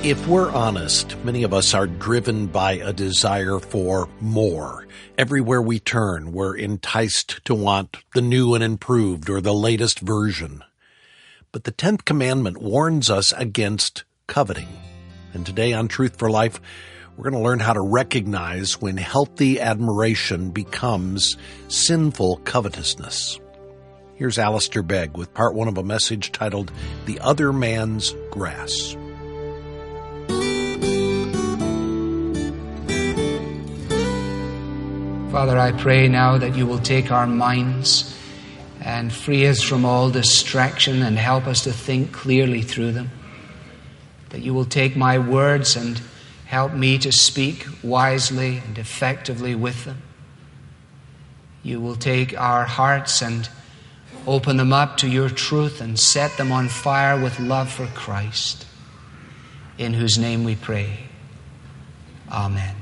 If we're honest, many of us are driven by a desire for more. Everywhere we turn, we're enticed to want the new and improved or the latest version. But the 10th commandment warns us against coveting. And today on Truth for Life, we're going to learn how to recognize when healthy admiration becomes sinful covetousness. Here's Alistair Begg with part one of a message titled, The Other Man's Grass. Father, I pray now that you will take our minds and free us from all distraction and help us to think clearly through them. That you will take my words and help me to speak wisely and effectively with them. You will take our hearts and open them up to your truth and set them on fire with love for Christ, in whose name we pray. Amen.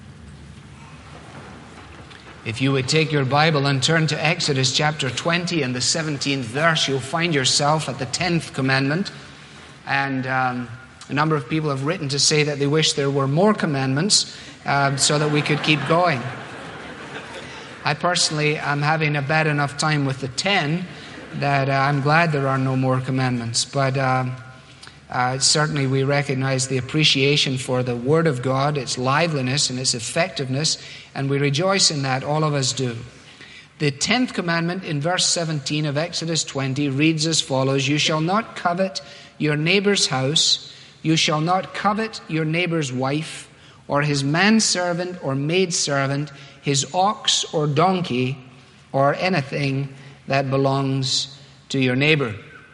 If you would take your Bible and turn to Exodus chapter 20 and the 17th verse, you'll find yourself at the 10th commandment. And a number of people have written to say that they wish there were more commandments so that we could keep going. I personally am having a bad enough time with the 10 that I'm glad there are no more commandments. But certainly we recognize the appreciation for the Word of God, its liveliness and its effectiveness, and we rejoice in that, all of us do. The 10th commandment in verse 17 of Exodus 20 reads as follows: You shall not covet your neighbor's house, you shall not covet your neighbor's wife, or his manservant or maidservant, his ox or donkey, or anything that belongs to your neighbor.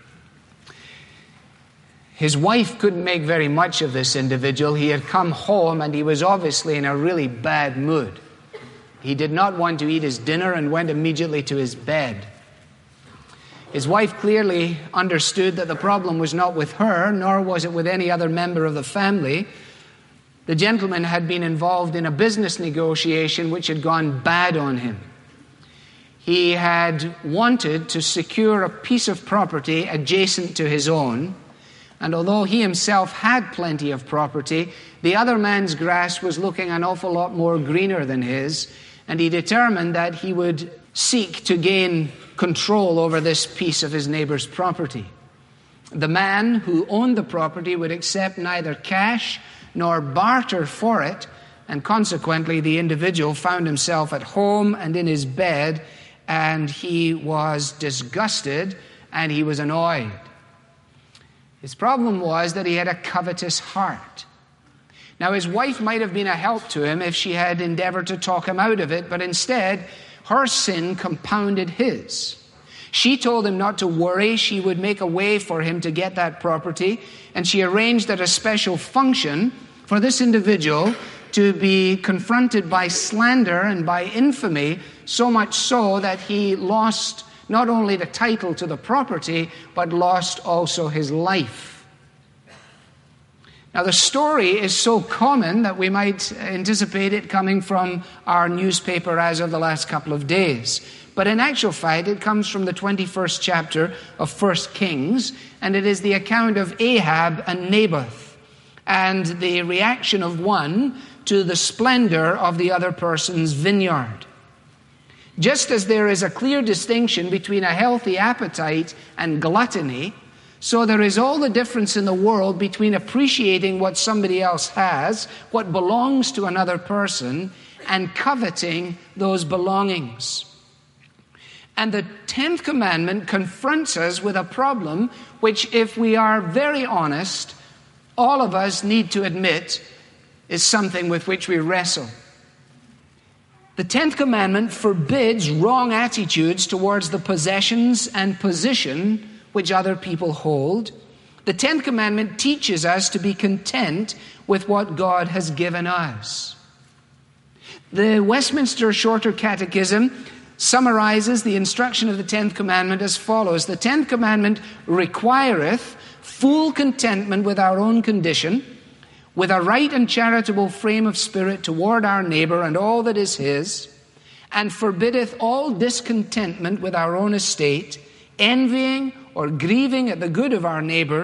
His wife couldn't make very much of this individual. He had come home and he was obviously in a really bad mood. He did not want to eat his dinner and went immediately to his bed. His wife clearly understood that the problem was not with her, nor was it with any other member of the family. The gentleman had been involved in a business negotiation which had gone bad on him. He had wanted to secure a piece of property adjacent to his own, and although he himself had plenty of property, the other man's grass was looking an awful lot more greener than his, and he determined that he would seek to gain control over this piece of his neighbor's property. The man who owned the property would accept neither cash nor barter for it, and consequently the individual found himself at home and in his bed, and he was disgusted and he was annoyed. His problem was that he had a covetous heart. Now, his wife might have been a help to him if she had endeavored to talk him out of it, but instead, her sin compounded his. She told him not to worry. She would make a way for him to get that property, and she arranged at a special function for this individual to be confronted by slander and by infamy, so much so that he lost not only the title to the property, but lost also his life. Now, the story is so common that we might anticipate it coming from our newspaper as of the last couple of days. But in actual fact, it comes from the 21st chapter of 1 Kings, and it is the account of Ahab and Naboth, and the reaction of one to the splendor of the other person's vineyard. Just as there is a clear distinction between a healthy appetite and gluttony, so there is all the difference in the world between appreciating what somebody else has, what belongs to another person, and coveting those belongings. And the 10th commandment confronts us with a problem which, if we are very honest, all of us need to admit is something with which we wrestle. The 10th commandment forbids wrong attitudes towards the possessions and position which other people hold. The 10th commandment teaches us to be content with what God has given us. The Westminster Shorter Catechism summarizes the instruction of the 10th commandment as follows: The 10th commandment requireth full contentment with our own condition, with a right and charitable frame of spirit toward our neighbor and all that is his, and forbiddeth all discontentment with our own estate, envying or grieving at the good of our neighbor,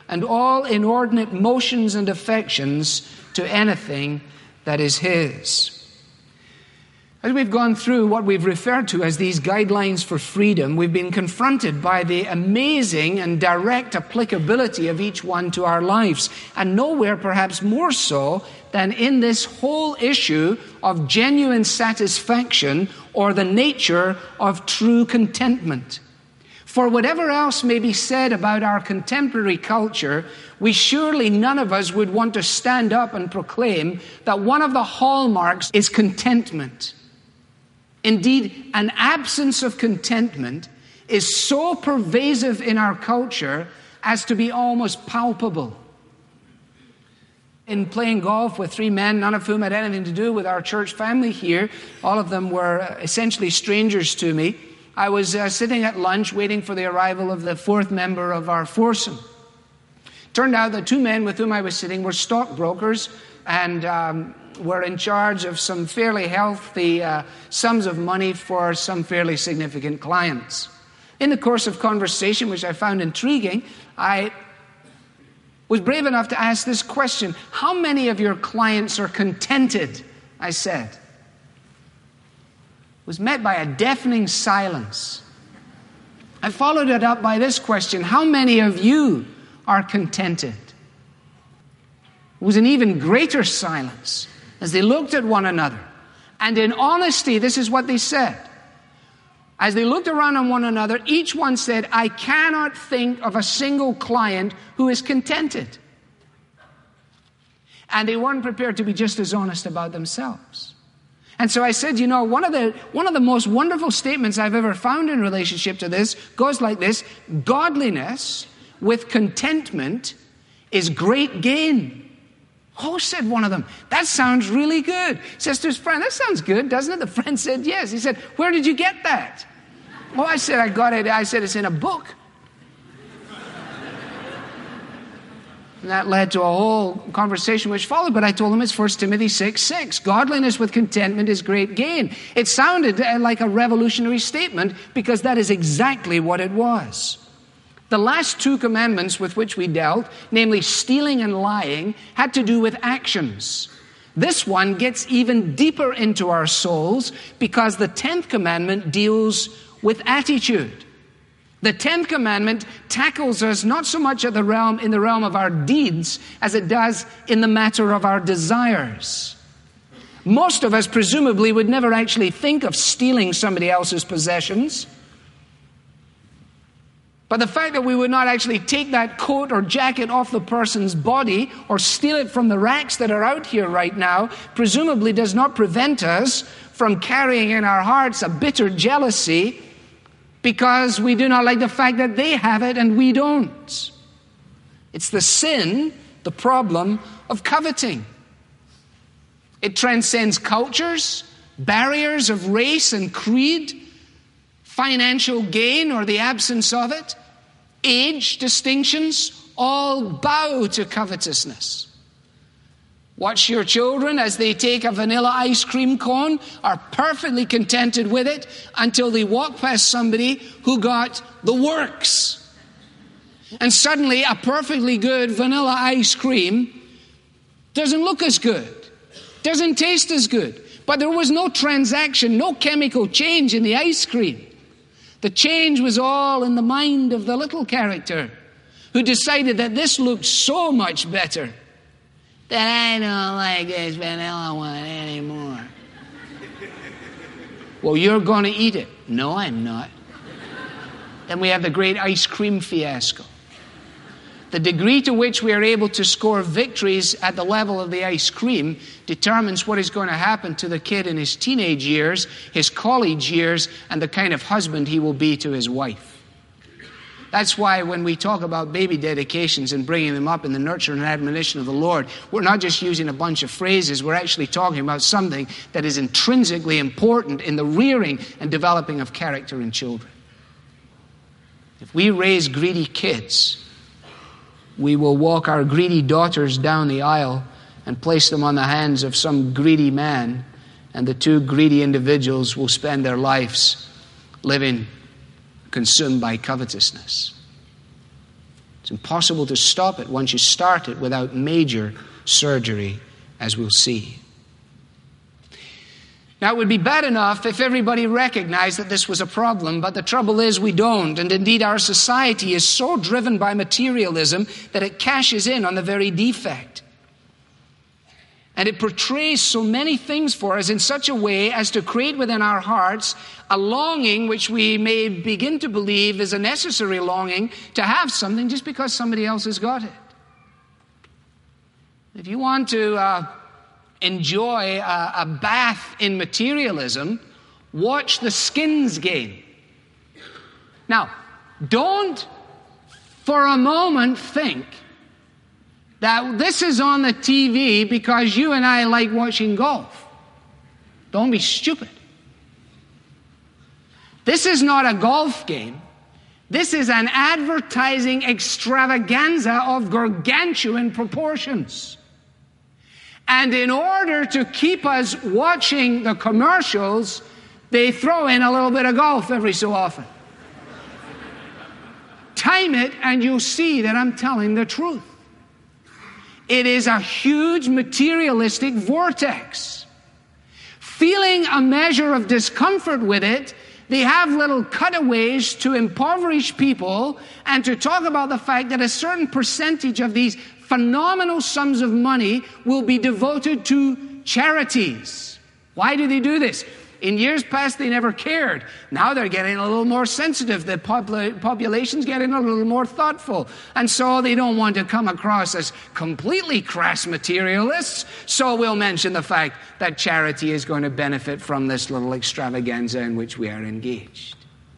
and all inordinate motions and affections to anything that is his. As we've gone through what we've referred to as these guidelines for freedom, we've been confronted by the amazing and direct applicability of each one to our lives, and nowhere perhaps more so than in this whole issue of genuine satisfaction or the nature of true contentment. For whatever else may be said about our contemporary culture, we surely none of us would want to stand up and proclaim that one of the hallmarks is contentment. Indeed, an absence of contentment is so pervasive in our culture as to be almost palpable. In playing golf with 3 men, none of whom had anything to do with our church family here, all of them were essentially strangers to me, I was sitting at lunch waiting for the arrival of the 4th member of our foursome. Turned out the 2 men with whom I was sitting were stockbrokers and were in charge of some fairly healthy sums of money for some fairly significant clients. In the course of conversation, which I found intriguing, I was brave enough to ask this question: how many of your clients are contented? I said. Was met by a deafening silence. I followed it up by this question: how many of you are contented? It was an even greater silence as they looked at one another. And in honesty, this is what they said. As they looked around on one another, each one said, I cannot think of a single client who is contented. And they weren't prepared to be just as honest about themselves. And so I said, one of the most wonderful statements I've ever found in relationship to this goes like this: godliness with contentment is great gain. Oh, said one of them, that sounds really good. Says to his friend, that sounds good, doesn't it? The friend said, yes. He said, where did you get that? Oh, I said, I got it. I said, it's in a book. And that led to a whole conversation which followed, but I told him it's 1 Timothy 6:6. Godliness with contentment is great gain. It sounded like a revolutionary statement because that is exactly what it was. The last 2 commandments with which we dealt, namely stealing and lying, had to do with actions. This one gets even deeper into our souls because the 10th commandment deals with attitude. The 10th commandment tackles us not so much in the realm of our deeds as it does in the matter of our desires. Most of us presumably would never actually think of stealing somebody else's possessions. But the fact that we would not actually take that coat or jacket off the person's body or steal it from the racks that are out here right now presumably does not prevent us from carrying in our hearts a bitter jealousy because we do not like the fact that they have it and we don't. It's the sin, the problem of coveting. It transcends cultures, barriers of race and creed, financial gain or the absence of it, age distinctions, all bow to covetousness. Watch your children as they take a vanilla ice cream cone, are perfectly contented with it until they walk past somebody who got the works. And suddenly a perfectly good vanilla ice cream doesn't look as good, doesn't taste as good. But there was no transaction, no chemical change in the ice cream. The change was all in the mind of the little character who decided that this looked so much better that I don't like this vanilla one anymore. Well, you're going to eat it. No, I'm not. Then we have the great ice cream fiasco. The degree to which we are able to score victories at the level of the ice cream determines what is going to happen to the kid in his teenage years, his college years, and the kind of husband he will be to his wife. That's why when we talk about baby dedications and bringing them up in the nurture and admonition of the Lord, we're not just using a bunch of phrases, we're actually talking about something that is intrinsically important in the rearing and developing of character in children. If we raise greedy kids, we will walk our greedy daughters down the aisle and place them on the hands of some greedy man, and the 2 greedy individuals will spend their lives living consumed by covetousness. It's impossible to stop it once you start it without major surgery, as we'll see. Now, it would be bad enough if everybody recognized that this was a problem, but the trouble is we don't. And indeed, our society is so driven by materialism that it cashes in on the very defect. And it portrays so many things for us in such a way as to create within our hearts a longing which we may begin to believe is a necessary longing to have something just because somebody else has got it. If you want to enjoy a bath in materialism, watch the Skins game. Now, don't for a moment think that this is on the TV because you and I like watching golf. Don't be stupid. This is not a golf game. This is an advertising extravaganza of gargantuan proportions. And in order to keep us watching the commercials, they throw in a little bit of golf every so often. Time it and you'll see that I'm telling the truth. It is a huge materialistic vortex. Feeling a measure of discomfort with it, they have little cutaways to impoverish people and to talk about the fact that a certain percentage of these phenomenal sums of money will be devoted to charities. Why do they do this? In years past, they never cared. Now they're getting a little more sensitive. The population's getting a little more thoughtful. And so they don't want to come across as completely crass materialists. So we'll mention the fact that charity is going to benefit from this little extravaganza in which we are engaged.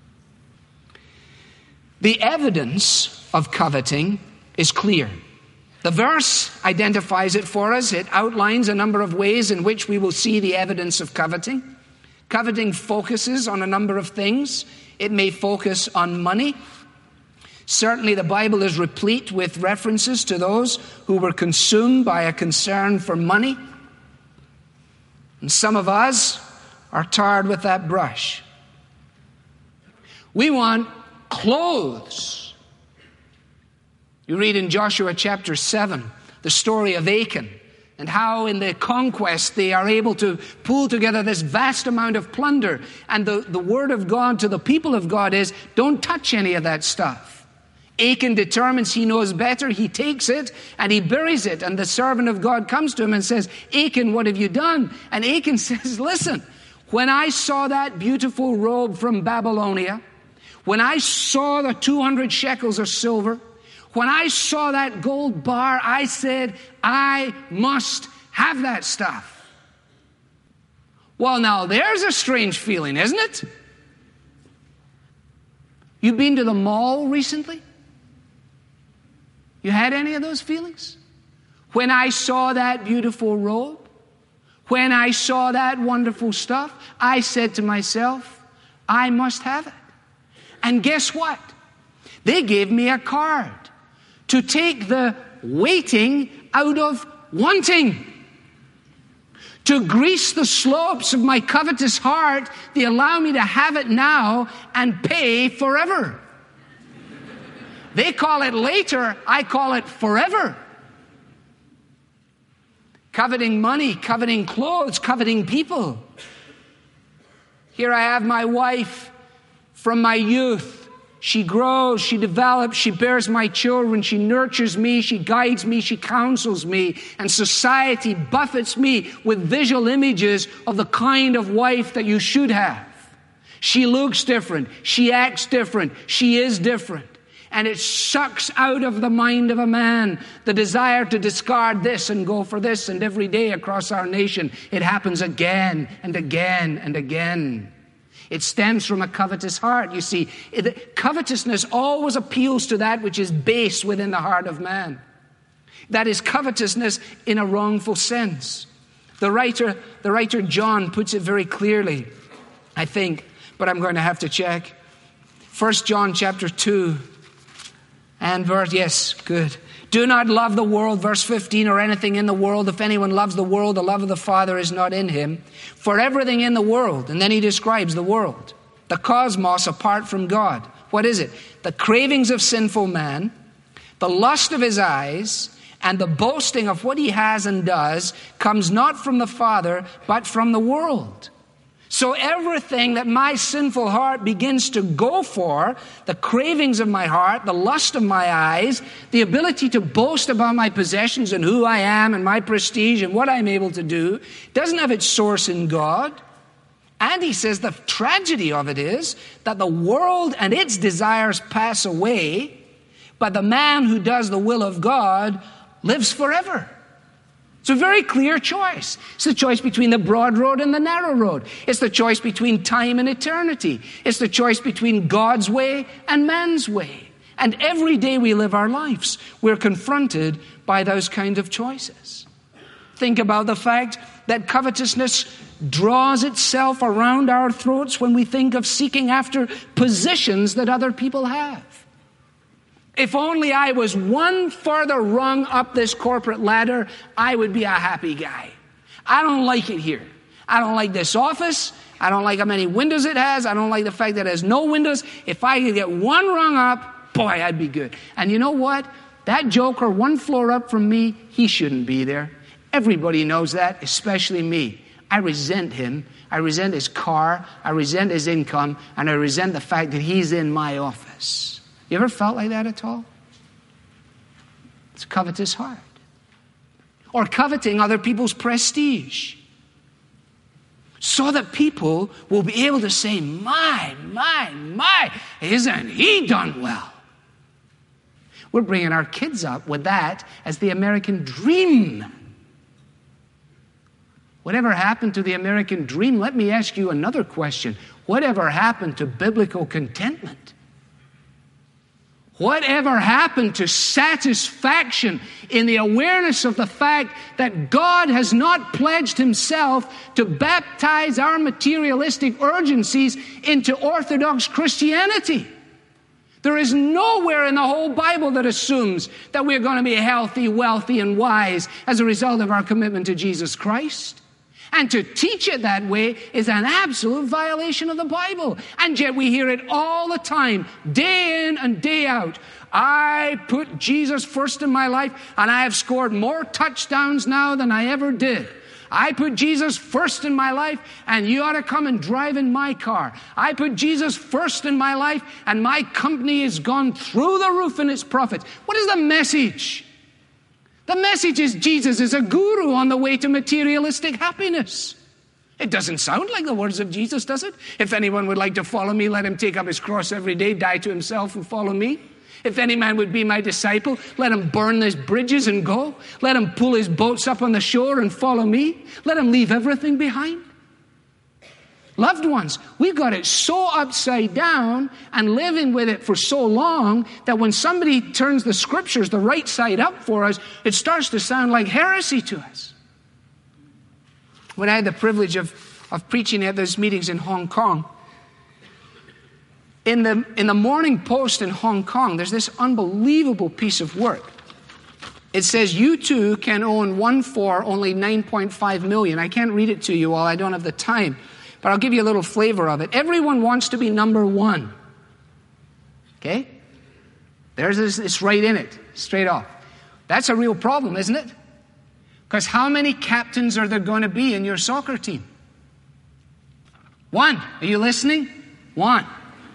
The evidence of coveting is clear. The verse identifies it for us. It outlines a number of ways in which we will see the evidence of coveting. Coveting focuses on a number of things. It may focus on money. Certainly the Bible is replete with references to those who were consumed by a concern for money. And some of us are tarred with that brush. We want clothes. You read in Joshua chapter 7 the story of Achan, and how in the conquest they are able to pull together this vast amount of plunder. And the word of God to the people of God is, don't touch any of that stuff. Achan determines he knows better. He takes it and he buries it. And the servant of God comes to him and says, Achan, what have you done? And Achan says, listen, when I saw that beautiful robe from Babylonia, when I saw the 200 shekels of silver, when I saw that gold bar, I said, I must have that stuff. Well, now, there's a strange feeling, isn't it? You been to the mall recently? You had any of those feelings? When I saw that beautiful robe, when I saw that wonderful stuff, I said to myself, I must have it. And guess what? They gave me a card to take the waiting out of wanting. To grease the slopes of my covetous heart, they allow me to have it now and pay forever. They call it later, I call it forever. Coveting money, coveting clothes, coveting people. Here I have my wife from my youth. She grows, she develops, she bears my children, she nurtures me, she guides me, she counsels me, and society buffets me with visual images of the kind of wife that you should have. She looks different, she acts different, she is different. And it sucks out of the mind of a man the desire to discard this and go for this, and every day across our nation it happens again and again and again. It stems from a covetous heart. You see, covetousness always appeals to that which is base within the heart of man. That is covetousness in a wrongful sense. The writer John puts it very clearly, I think, but I'm going to have to check. 1 John chapter 2 and verse, yes, good. Do not love the world, verse 15, or anything in the world. If anyone loves the world, the love of the Father is not in him. For everything in the world, and then he describes the world, the cosmos apart from God. What is it? The cravings of sinful man, The lust of his eyes and the boasting of what he has and does comes not from the Father, but from the world. So everything that my sinful heart begins to go for, the cravings of my heart, the lust of my eyes, the ability to boast about my possessions and who I am and my prestige and what I'm able to do, doesn't have its source in God. And he says the tragedy of it is that the world and its desires pass away, but the man who does the will of God lives forever. It's a very clear choice. It's the choice between the broad road and the narrow road. It's the choice between time and eternity. It's the choice between God's way and man's way. And every day we live our lives, we're confronted by those kind of choices. Think about the fact that covetousness draws itself around our throats when we think of seeking after positions that other people have. If only I was one further rung up this corporate ladder, I would be a happy guy. I don't like it here. I don't like this office. I don't like how many windows it has. I don't like the fact that it has no windows. If I could get one rung up, boy, I'd be good. And you know what? That joker one floor up from me, he shouldn't be there. Everybody knows that, especially me. I resent him. I resent his car. I resent his income. And I resent the fact that he's in my office. You ever felt like that at all? It's a covetous heart. Or coveting other people's prestige. So that people will be able to say, my, isn't he done well? We're bringing our kids up with that as the American dream. Whatever happened to the American dream? Let me ask you another question. Whatever happened to biblical contentment? Whatever happened to satisfaction in the awareness of the fact that God has not pledged himself to baptize our materialistic urgencies into orthodox Christianity? There is nowhere in the whole Bible that assumes that we're going to be healthy, wealthy, and wise as a result of our commitment to Jesus Christ. And to teach it that way is an absolute violation of the Bible. And yet we hear it all the time, day in and day out. I put Jesus first in my life, and I have scored more touchdowns now than I ever did. I put Jesus first in my life, and you ought to come and drive in my car. I put Jesus first in my life, and my company has gone through the roof in its profits. What is the message? The message is Jesus is a guru on the way to materialistic happiness. It doesn't sound like the words of Jesus, does it? If anyone would like to follow me, let him take up his cross every day, die to himself, and follow me. If any man would be my disciple, let him burn his bridges and go. Let him pull his boats up on the shore and follow me. Let him leave everything behind. Loved ones, we've got it so upside down and living with it for so long that when somebody turns the scriptures the right side up for us, it starts to sound like heresy to us. When I had the privilege of preaching at those meetings in Hong Kong, in the Morning Post in Hong Kong, there's this unbelievable piece of work. It says, you too can own one for only $9.5 million. I can't read it to you all. I don't have the time. But I'll give you a little flavor of it. Everyone wants to be number one. Okay? There's this, it's right in it, straight off. That's a real problem, isn't it? Because how many captains are there going to be in your soccer team? One. Are you listening? One.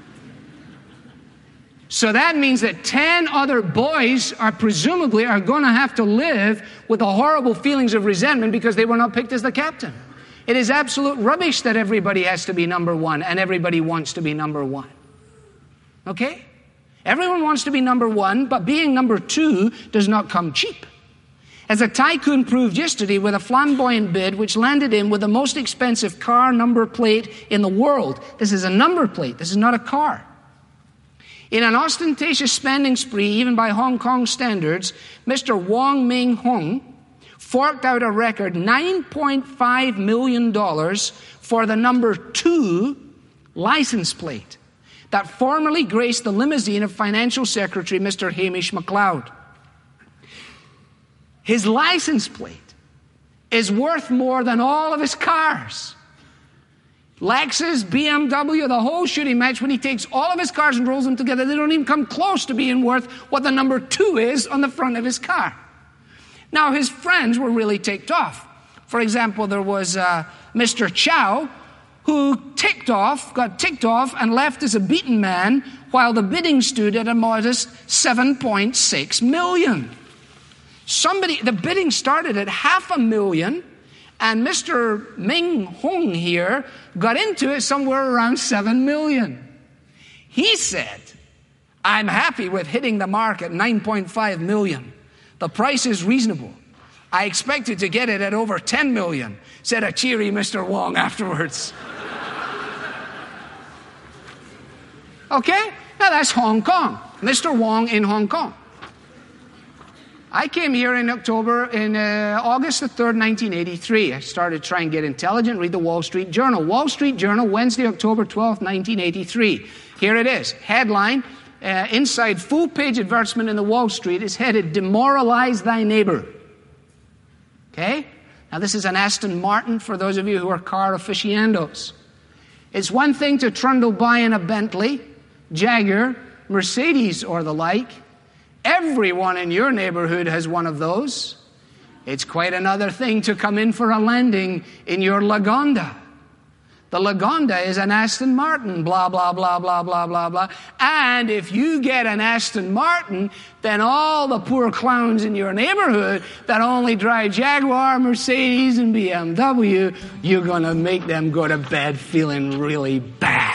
So that means that 10 other boys are presumably going to have to live with the horrible feelings of resentment because they were not picked as the captain. It is absolute rubbish that everybody has to be number one and everybody wants to be number one. Okay? Everyone wants to be number one, but being number two does not come cheap. As a tycoon proved yesterday with a flamboyant bid which landed him with the most expensive car number plate in the world. This is a number plate. This is not a car. In an ostentatious spending spree, even by Hong Kong standards, Mr. Wong Ming Hung forked out a record $9.5 million for the number 2 license plate that formerly graced the limousine of Financial Secretary Mr. Hamish MacLeod. His license plate is worth more than all of his cars. Lexus, BMW, the whole shooting match, when he takes all of his cars and rolls them together, they don't even come close to being worth what the number 2 is on the front of his car. Now, his friends were really ticked off. For example, there was Mr. Chow, who got ticked off and left as a beaten man while the bidding stood at a modest $7.6 million. The bidding started at $500,000, and Mr. Ming Hong here got into it somewhere around $7 million. He said, I'm happy with hitting the mark at $9.5 million. The price is reasonable. I expected to get it at over $10 million, said a cheery Mr. Wong afterwards. Okay? Now that's Hong Kong. Mr. Wong in Hong Kong. I came here in August the 3rd, 1983. I started trying to get intelligent, read the Wall Street Journal. Wall Street Journal, Wednesday, October 12th, 1983. Here it is. Headline, inside full-page advertisement in the Wall Street is headed, Demoralize Thy Neighbor. Okay? Now this is an Aston Martin for those of you who are car aficionados. It's one thing to trundle by in a Bentley, Jaguar, Mercedes, or the like. Everyone in your neighborhood has one of those. It's quite another thing to come in for a landing in your Lagonda. The Lagonda is an Aston Martin, blah, blah, blah, blah, blah, blah, blah. And if you get an Aston Martin, then all the poor clowns in your neighborhood that only drive Jaguar, Mercedes, and BMW, you're going to make them go to bed feeling really bad.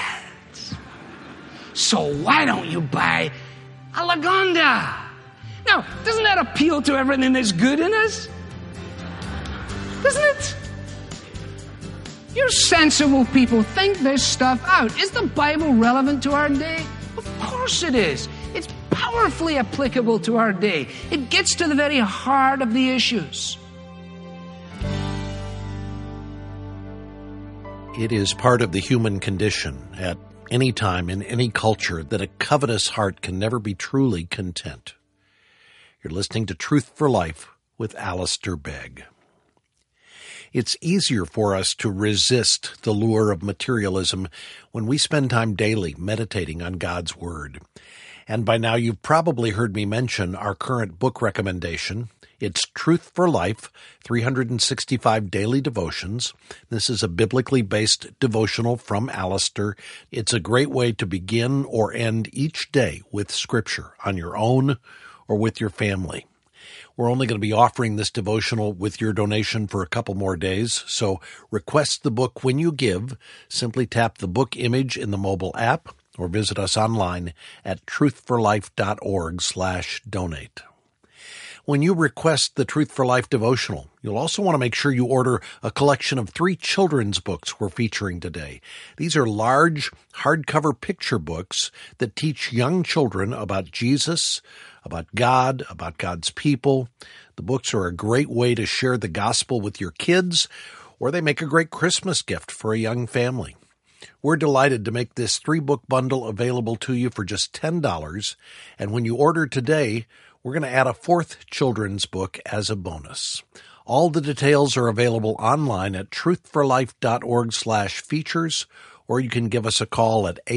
So why don't you buy a Lagonda? Now, doesn't that appeal to everything that's good in us? Doesn't it? You sensible people think this stuff out. Is the Bible relevant to our day? Of course it is. It's powerfully applicable to our day. It gets to the very heart of the issues. It is part of the human condition at any time in any culture that a covetous heart can never be truly content. You're listening to Truth for Life with Alistair Begg. It's easier for us to resist the lure of materialism when we spend time daily meditating on God's Word. And by now you've probably heard me mention our current book recommendation. It's Truth for Life, 365 Daily Devotions. This is a biblically based devotional from Alistair. It's a great way to begin or end each day with Scripture on your own or with your family. We're only going to be offering this devotional with your donation for a couple more days, so request the book when you give. Simply tap the book image in the mobile app or visit us online at truthforlife.org/donate. When you request the Truth for Life devotional, you'll also want to make sure you order a collection of 3 children's books we're featuring today. These are large, hardcover picture books that teach young children about Jesus, about God, about God's people. The books are a great way to share the gospel with your kids, or they make a great Christmas gift for a young family. We're delighted to make this 3-book bundle available to you for just $10, and when you order today, we're going to add a 4th children's book as a bonus. All the details are available online at truthforlife.org/features, or you can give us a call at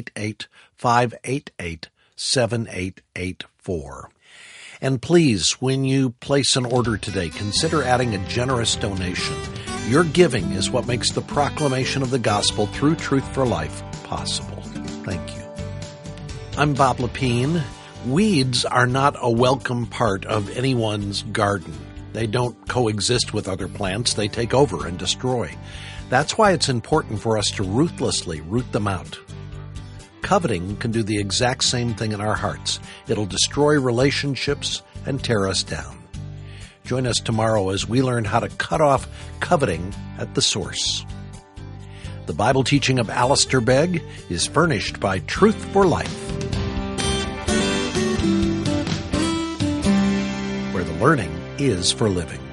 888-588-7884. And please, when you place an order today, consider adding a generous donation. Your giving is what makes the proclamation of the gospel through Truth for Life possible. Thank you. I'm Bob Lepine. Weeds are not a welcome part of anyone's garden. They don't coexist with other plants. They take over and destroy. That's why it's important for us to ruthlessly root them out. Coveting can do the exact same thing in our hearts. It'll destroy relationships and tear us down. Join us tomorrow as we learn how to cut off coveting at the source. The Bible teaching of Alistair Begg is furnished by Truth for Life, where the learning is for living.